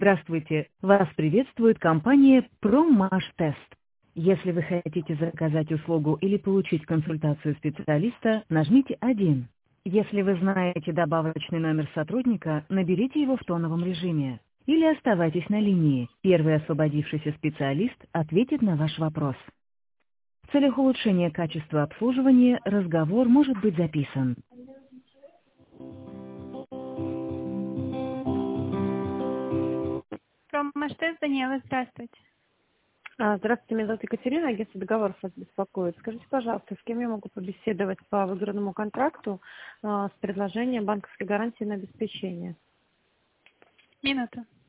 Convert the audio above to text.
Здравствуйте! Вас приветствует компания ProMash-Test. Если вы хотите заказать услугу или получить консультацию специалиста, нажмите 1. Если вы знаете добавочный номер сотрудника, наберите его в тоновом режиме. Или оставайтесь на линии. Первый освободившийся специалист ответит на ваш вопрос. В целях улучшения качества обслуживания разговор может быть записан. ProMash-Test, Даниэла, здравствуйте. Здравствуйте, меня зовут Екатерина, агентство договоров вас беспокоит. Скажите, пожалуйста, с кем я могу побеседовать по выигранному контракту с предложением банковской гарантии на обеспечение? Минуту.